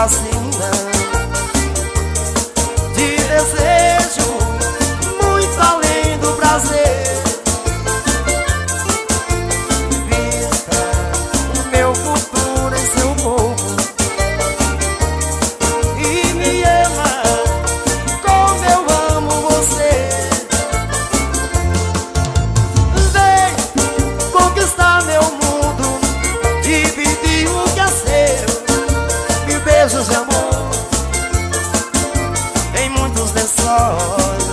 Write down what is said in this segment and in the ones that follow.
assim não. Te desejo muito além do prazer. Vista o meu futuro em seu corpo e me ama como eu amo você. Vem conquistar meu mundo, dividir o que é seu, e beijos de amor em muitos lençóis.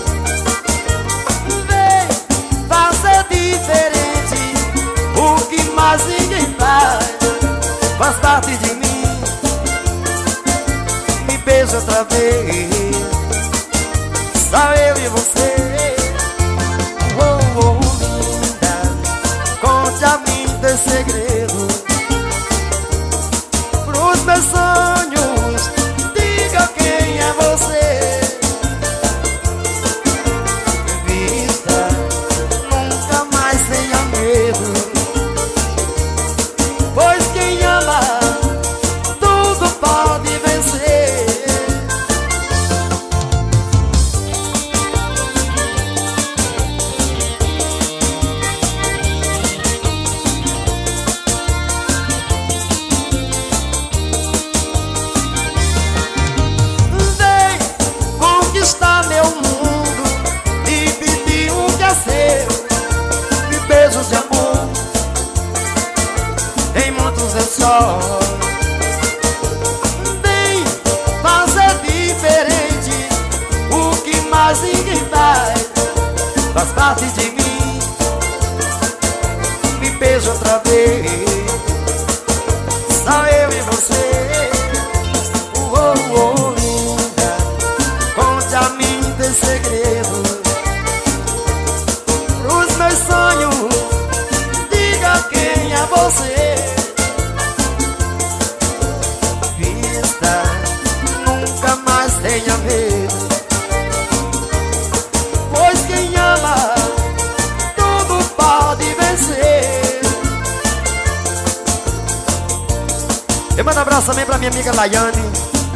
Vem fazer diferente o que mais ninguém faz parte de mim. Me beija outra vez, só eu e você. Oh, oh, linda, conte a mim teu segredo. Pros meus sonhos, diga quem é você. Vista, nunca mais tenha medo, pois quem ama tudo pode vencer. Vem conquistar meu mundo, dividir o que é seu, e beijos de amor em muitos lençóis. Vem fazer diferente o que mais ninguém faz parte de mim. Me beija outra vez, só eu e você. Oh, oh, linda, conte a mim teu segredo. Pros meus sonhos, diga quem é você. Vista, nunca mais tenha medo, pois quem ama tudo pode vencer. Eu mando um abraço também pra minha amiga Laiane,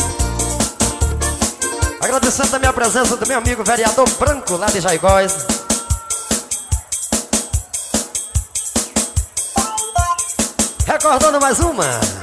agradecendo também a presença do meu amigo vereador Branco, lá de Jaigóis. Recordando mais uma.